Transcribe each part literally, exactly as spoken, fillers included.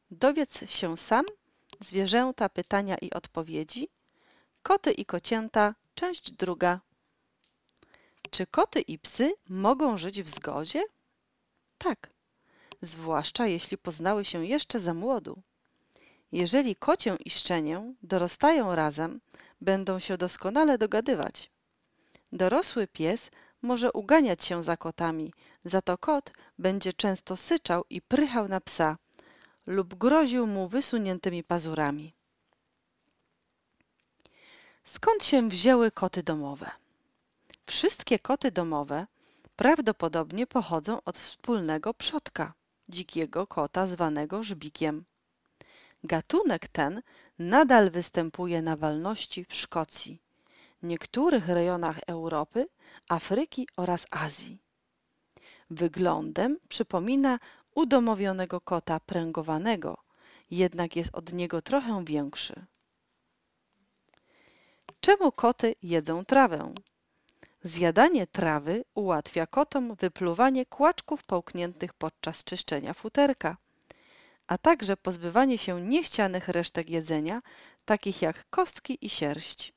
Dowiedz się sam, zwierzęta, pytania i odpowiedzi. Koty i kocięta, część druga. Czy koty i psy mogą żyć w zgodzie? Tak, zwłaszcza jeśli poznały się jeszcze za młodu. Jeżeli kocię i szczenię dorastają razem, będą się doskonale dogadywać. Dorosły pies może uganiać się za kotami, za to kot będzie często syczał i prychał na psa lub groził mu wysuniętymi pazurami. Skąd się wzięły koty domowe? Wszystkie koty domowe prawdopodobnie pochodzą od wspólnego przodka, dzikiego kota zwanego żbikiem. Gatunek ten nadal występuje na walności w Szkocji, niektórych rejonach Europy, Afryki oraz Azji. Wyglądem przypomina udomowionego kota pręgowanego, jednak jest od niego trochę większy. Czemu koty jedzą trawę? Zjadanie trawy ułatwia kotom wypluwanie kłaczków połkniętych podczas czyszczenia futerka, a także pozbywanie się niechcianych resztek jedzenia, takich jak kostki i sierść.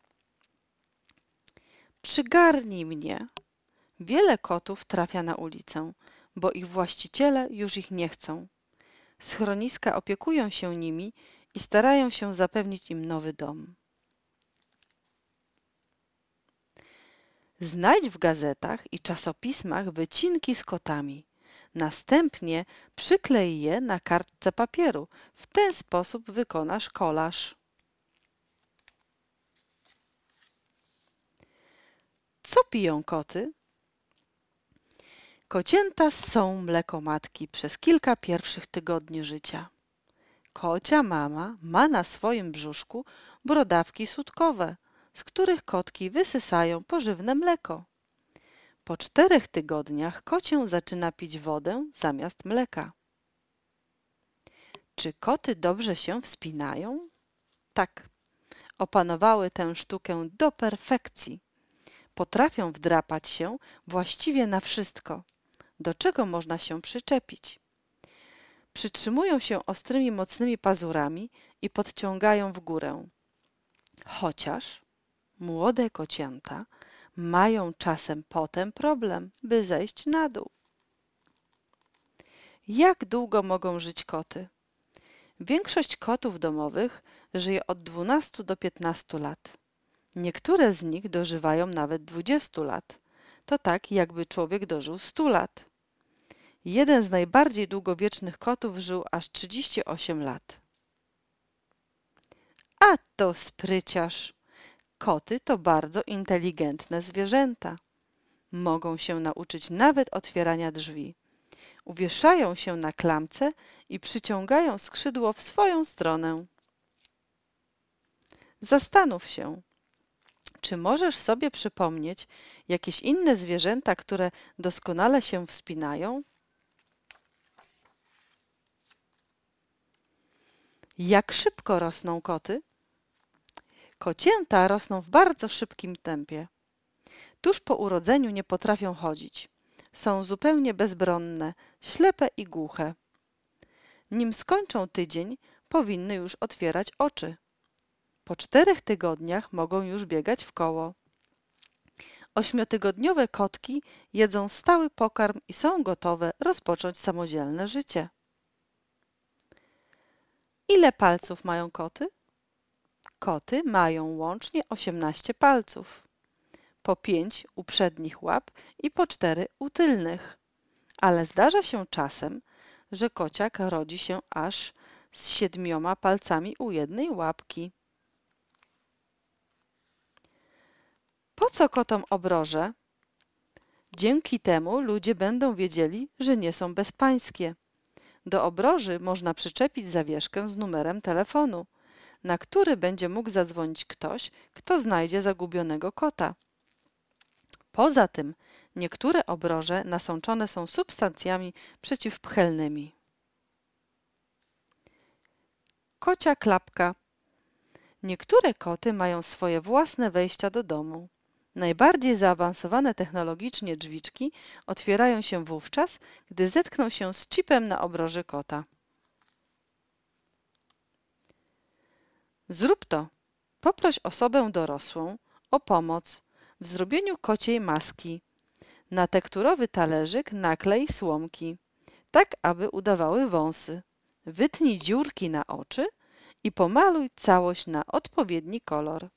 Przygarnij mnie. Wiele kotów trafia na ulicę, bo ich właściciele już ich nie chcą. Schroniska opiekują się nimi i starają się zapewnić im nowy dom. Znajdź w gazetach i czasopismach wycinki z kotami. Następnie przyklej je na kartce papieru. W ten sposób wykonasz kolaż. Co piją koty? Kocięta ssą mleko matki przez kilka pierwszych tygodni życia. Kocia mama ma na swoim brzuszku brodawki sutkowe, z których kotki wysysają pożywne mleko. Po czterech tygodniach kocię zaczyna pić wodę zamiast mleka. Czy koty dobrze się wspinają? Tak, opanowały tę sztukę do perfekcji. Potrafią wdrapać się właściwie na wszystko, do czego można się przyczepić. Przytrzymują się ostrymi, mocnymi pazurami i podciągają w górę. Chociaż młode kocięta mają czasem potem problem, by zejść na dół. Jak długo mogą żyć koty? Większość kotów domowych żyje od dwunastu do piętnastu lat. Niektóre z nich dożywają nawet dwudziestu lat. To tak, jakby człowiek dożył stu lat. Jeden z najbardziej długowiecznych kotów żył aż trzydzieści osiem lat. A to spryciarz! Koty to bardzo inteligentne zwierzęta. Mogą się nauczyć nawet otwierania drzwi. Uwieszają się na klamce i przyciągają skrzydło w swoją stronę. Zastanów się, czy możesz sobie przypomnieć jakieś inne zwierzęta, które doskonale się wspinają? Jak szybko rosną koty? Kocięta rosną w bardzo szybkim tempie. Tuż po urodzeniu nie potrafią chodzić. Są zupełnie bezbronne, ślepe i głuche. Nim skończą tydzień, powinny już otwierać oczy. Po czterech tygodniach mogą już biegać w koło. Ośmiotygodniowe kotki jedzą stały pokarm i są gotowe rozpocząć samodzielne życie. Ile palców mają koty? Koty mają łącznie osiemnaście palców. Po pięć u przednich łap i po cztery u tylnych. Ale zdarza się czasem, że kociak rodzi się aż z siedmioma palcami u jednej łapki. Po co kotom obroże? Dzięki temu ludzie będą wiedzieli, że nie są bezpańskie. Do obroży można przyczepić zawieszkę z numerem telefonu, na który będzie mógł zadzwonić ktoś, kto znajdzie zagubionego kota. Poza tym niektóre obroże nasączone są substancjami przeciwpchelnymi. Kocia klapka. Niektóre koty mają swoje własne wejścia do domu. Najbardziej zaawansowane technologicznie drzwiczki otwierają się wówczas, gdy zetkną się z czipem na obroży kota. Zrób to. Poproś osobę dorosłą o pomoc w zrobieniu kociej maski. Na tekturowy talerzyk naklej słomki, tak aby udawały wąsy. Wytnij dziurki na oczy i pomaluj całość na odpowiedni kolor.